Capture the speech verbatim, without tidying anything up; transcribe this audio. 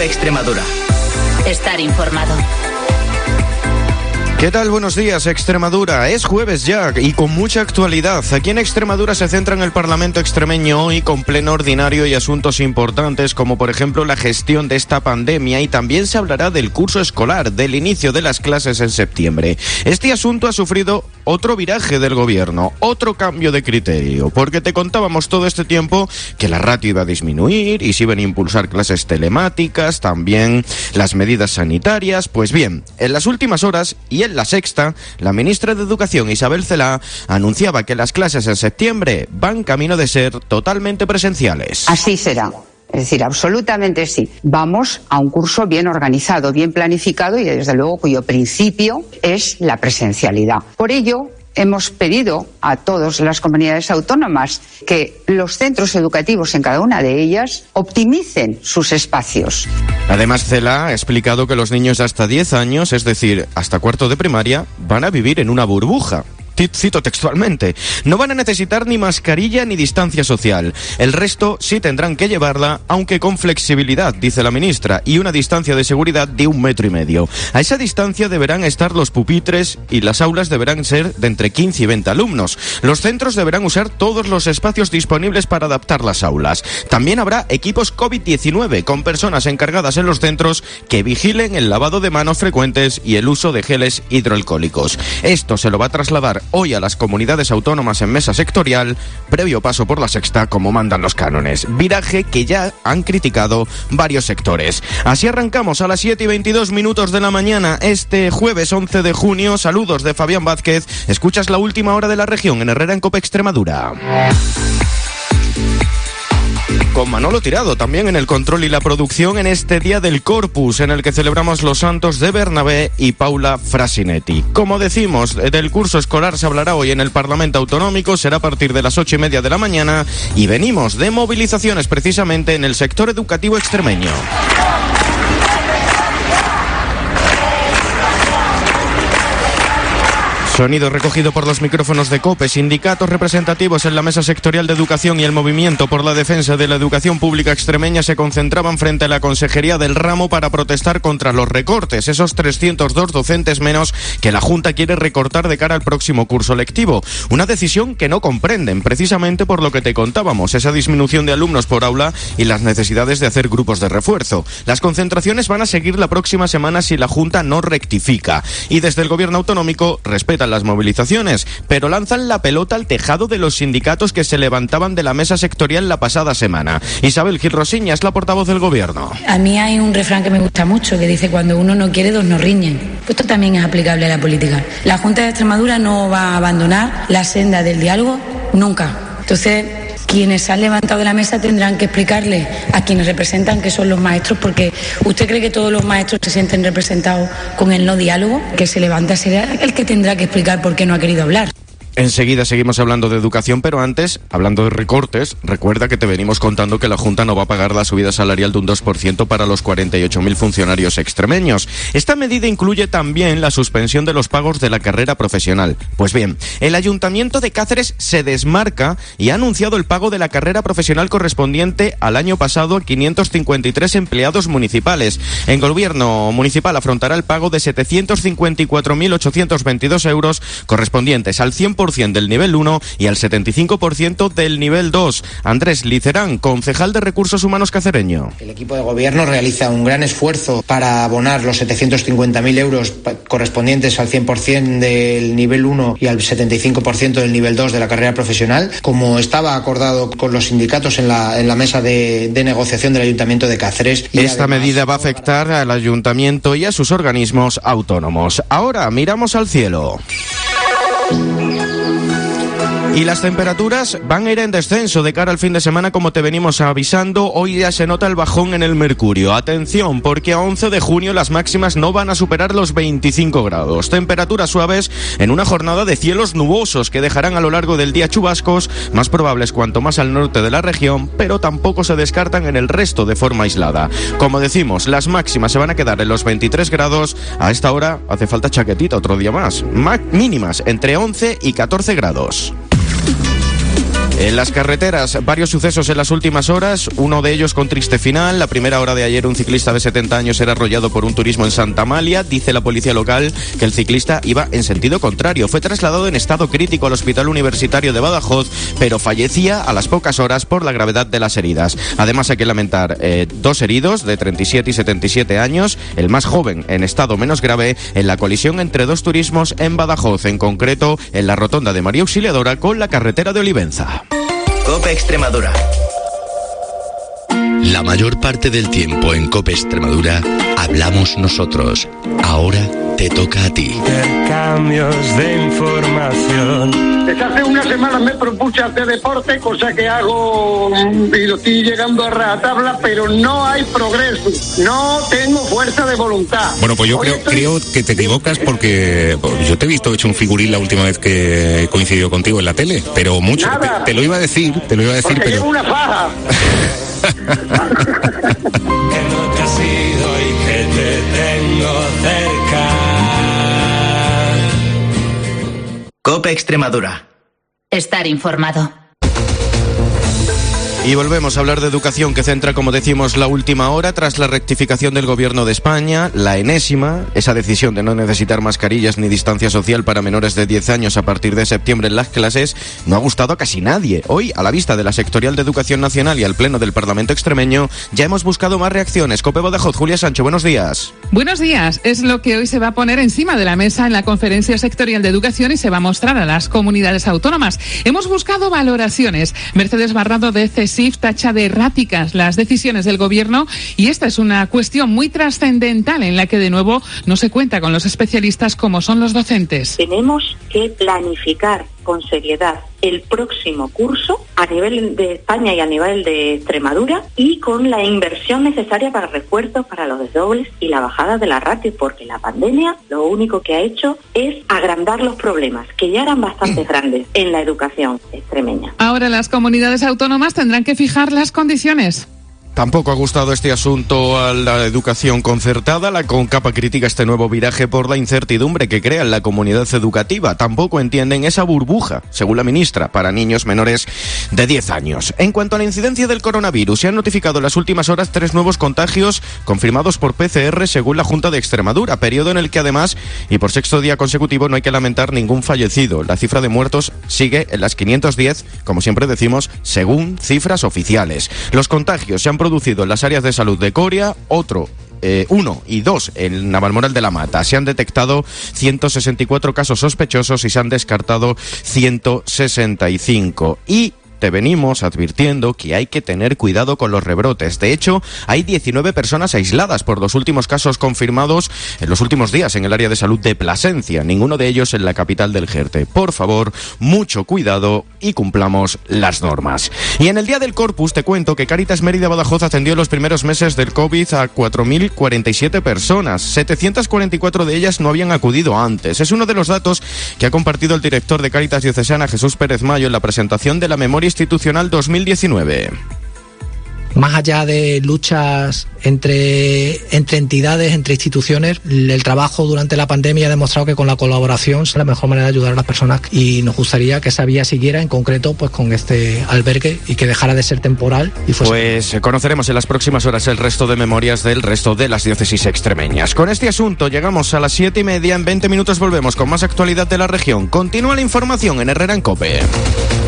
COPE Extremadura. Estar informado. ¿Qué tal? Buenos días, Extremadura. Es jueves ya y con mucha actualidad. Aquí en Extremadura se centra en el Parlamento extremeño hoy con pleno ordinario y asuntos importantes como por ejemplo la gestión de esta pandemia, y también se hablará del curso escolar, del inicio de las clases en septiembre. Este asunto ha sufrido otro viraje del gobierno, otro cambio de criterio, porque te contábamos todo este tiempo que la ratio iba a disminuir y se iban a impulsar clases telemáticas, también las medidas sanitarias. Pues bien, en las últimas horas y en La Sexta, la ministra de Educación, Isabel Celaá, anunciaba que las clases en septiembre van camino de ser totalmente presenciales. Así será. Es decir, absolutamente sí. Vamos a un curso bien organizado, bien planificado y desde luego cuyo principio es la presencialidad. Por ello, hemos pedido a todas las comunidades autónomas que los centros educativos en cada una de ellas optimicen sus espacios. Además, Celaá ha explicado que los niños de hasta diez años, es decir, hasta cuarto de primaria, van a vivir en una burbuja. Cito textualmente, no van a necesitar ni mascarilla ni distancia social. El resto sí tendrán que llevarla, aunque con flexibilidad, dice la ministra, y una distancia de seguridad de un metro y medio. A esa distancia deberán estar los pupitres y las aulas deberán ser de entre quince y veinte alumnos. Los centros deberán usar todos los espacios disponibles para adaptar las aulas. También habrá equipos COVID diecinueve con personas encargadas en los centros que vigilen el lavado de manos frecuentes y el uso de geles hidroalcohólicos. Esto se lo va a trasladar hoy a las comunidades autónomas en mesa sectorial, previo paso por La Sexta como mandan los cánones. Viraje que ya han criticado varios sectores. Así arrancamos a las siete y veintidós minutos de la mañana este jueves once de junio. Saludos de Fabián Vázquez. Escuchas la última hora de la región en Herrera en COPE Extremadura. Con Manolo Tirado también en el control y la producción en este día del Corpus, en el que celebramos los santos de Bernabé y Paula Frasinetti. Como decimos, del curso escolar se hablará hoy en el Parlamento Autonómico, será a partir de las ocho y media de la mañana, y venimos de movilizaciones precisamente en el sector educativo extremeño. Sonido recogido por los micrófonos de COPE. Sindicatos representativos en la Mesa Sectorial de Educación y el Movimiento por la Defensa de la Educación Pública Extremeña se concentraban frente a la Consejería del Ramo para protestar contra los recortes, esos trescientos dos docentes menos que la Junta quiere recortar de cara al próximo curso lectivo. Una decisión que no comprenden, precisamente por lo que te contábamos, esa disminución de alumnos por aula y las necesidades de hacer grupos de refuerzo. Las concentraciones van a seguir la próxima semana si la Junta no rectifica. Y desde el Gobierno autonómico respetan las movilizaciones, pero lanzan la pelota al tejado de los sindicatos que se levantaban de la mesa sectorial la pasada semana. Isabel Gil Rosiña es la portavoz del Gobierno. A mí hay un refrán que me gusta mucho que dice: cuando uno no quiere, dos no riñen. Esto también es aplicable a la política. La Junta de Extremadura no va a abandonar la senda del diálogo nunca. Entonces, quienes se han levantado de la mesa tendrán que explicarle a quienes representan, que son los maestros, porque ¿usted cree que todos los maestros se sienten representados con el no diálogo? Que se levanta será el que tendrá que explicar por qué no ha querido hablar. Enseguida seguimos hablando de educación, pero antes, hablando de recortes, recuerda que te venimos contando que la Junta no va a pagar la subida salarial de un dos por ciento para los cuarenta y ocho mil funcionarios extremeños. Esta medida incluye también la suspensión de los pagos de la carrera profesional. Pues bien, el Ayuntamiento de Cáceres se desmarca y ha anunciado el pago de la carrera profesional correspondiente al año pasado a quinientos cincuenta y tres empleados municipales. El Gobierno municipal afrontará el pago de setecientos cincuenta y cuatro mil ochocientos veintidós euros correspondientes al cien por ciento del nivel uno y al setenta y cinco por ciento del nivel dos. Andrés Licerán, concejal de Recursos Humanos cacereño. El equipo de gobierno realiza un gran esfuerzo para abonar los setecientos cincuenta mil euros correspondientes al cien por ciento del nivel uno y al setenta y cinco por ciento del nivel dos de la carrera profesional, como estaba acordado con los sindicatos en la, en la mesa de, de negociación del Ayuntamiento de Cáceres. Y Esta además, medida va a afectar al Ayuntamiento y a sus organismos autónomos. Ahora miramos al cielo. Y las temperaturas van a ir en descenso de cara al fin de semana, como te venimos avisando. Hoy ya se nota el bajón en el mercurio. Atención, porque a once de junio las máximas no van a superar los veinticinco grados. Temperaturas suaves en una jornada de cielos nubosos que dejarán a lo largo del día chubascos, más probables cuanto más al norte de la región, pero tampoco se descartan en el resto de forma aislada. Como decimos, las máximas se van a quedar en los veintitrés grados. A esta hora hace falta chaquetita otro día más. Má- mínimas entre once y catorce grados. En las carreteras, varios sucesos en las últimas horas, uno de ellos con triste final. La primera hora de ayer, un ciclista de setenta años era arrollado por un turismo en Santa Amalia. Dice la policía local que el ciclista iba en sentido contrario. Fue trasladado en estado crítico al Hospital Universitario de Badajoz, pero fallecía a las pocas horas por la gravedad de las heridas. Además, hay que lamentar eh, dos heridos de treinta y siete y setenta y siete años, el más joven en estado menos grave, en la colisión entre dos turismos en Badajoz, en concreto en la rotonda de María Auxiliadora con la carretera de Olivenza. COPE Extremadura. La mayor parte del tiempo en COPE Extremadura hablamos nosotros. Ahora te toca a ti. Intercambios de información. Desde hace una semana me propuse hacer deporte, cosa que hago y lo estoy llegando a rajatabla, pero no hay progreso. No tengo fuerza de voluntad. Bueno, pues yo creo, estoy... creo que te equivocas porque yo te he visto hecho un figurín la última vez que coincidió contigo en la tele, pero mucho. Te, te lo iba a decir, te lo iba a decir, porque pero... llevo una faja. Que no te has ido y que te tengo cerca. COPE Extremadura. Estar informado. Y volvemos a hablar de educación, que centra, como decimos, la última hora tras la rectificación del Gobierno de España, la enésima, esa decisión de no necesitar mascarillas ni distancia social para menores de diez años a partir de septiembre en las clases, no ha gustado a casi nadie. Hoy, a la vista de la Sectorial de Educación Nacional y al Pleno del Parlamento extremeño, ya hemos buscado más reacciones. COPE Badajoz, Julia Sancho, buenos días. Buenos días. Es lo que hoy se va a poner encima de la mesa en la Conferencia Sectorial de Educación y se va a mostrar a las comunidades autónomas. Hemos buscado valoraciones. Mercedes Barrado de C S I F tacha de erráticas las decisiones del Gobierno y esta es una cuestión muy trascendental en la que de nuevo no se cuenta con los especialistas como son los docentes. Tenemos que planificar con seriedad el próximo curso a nivel de España y a nivel de Extremadura y con la inversión necesaria para refuerzos, para los desdobles y la bajada de la ratio, porque la pandemia lo único que ha hecho es agrandar los problemas, que ya eran bastante grandes en la educación extremeña. Ahora las comunidades autónomas tendrán que fijar las condiciones. Tampoco ha gustado este asunto a la educación concertada. La CONCAPA critica este nuevo viraje por la incertidumbre que crea en la comunidad educativa. Tampoco entienden esa burbuja, según la ministra, para niños menores de diez años. En cuanto a la incidencia del coronavirus, se han notificado en las últimas horas tres nuevos contagios confirmados por P C R según la Junta de Extremadura, periodo en el que además, y por sexto día consecutivo, no hay que lamentar ningún fallecido. La cifra de muertos sigue en las quinientos diez, como siempre decimos, según cifras oficiales. Los contagios se han producido en las áreas de salud de Coria, otro Eh, uno y dos en Navalmoral de la Mata. Se han detectado ciento sesenta y cuatro casos sospechosos y se han descartado ciento sesenta y cinco. Y te venimos advirtiendo que hay que tener cuidado con los rebrotes. De hecho, hay diecinueve personas aisladas por los últimos casos confirmados en los últimos días en el área de salud de Plasencia, ninguno de ellos en la capital del Jerte. Por favor, mucho cuidado y cumplamos las normas. Y en el Día del Corpus te cuento que Cáritas Mérida Badajoz atendió en los primeros meses del COVID a cuatro mil cuarenta y siete personas. setecientas cuarenta y cuatro de ellas no habían acudido antes. Es uno de los datos que ha compartido el director de Cáritas Diocesana, Jesús Pérez Mayo, en la presentación de la Memoria Institucional dos mil diecinueve. Más allá de luchas entre, entre entidades, entre instituciones, el trabajo durante la pandemia ha demostrado que con la colaboración es la mejor manera de ayudar a las personas y nos gustaría que esa vía siguiera, en concreto pues con este albergue, y que dejara de ser temporal y fuese... Pues conoceremos en las próximas horas el resto de memorias del resto de las diócesis extremeñas. Con este asunto llegamos a las siete y media. En veinte minutos volvemos con más actualidad de la región. Continúa la información en Herrera en COPE.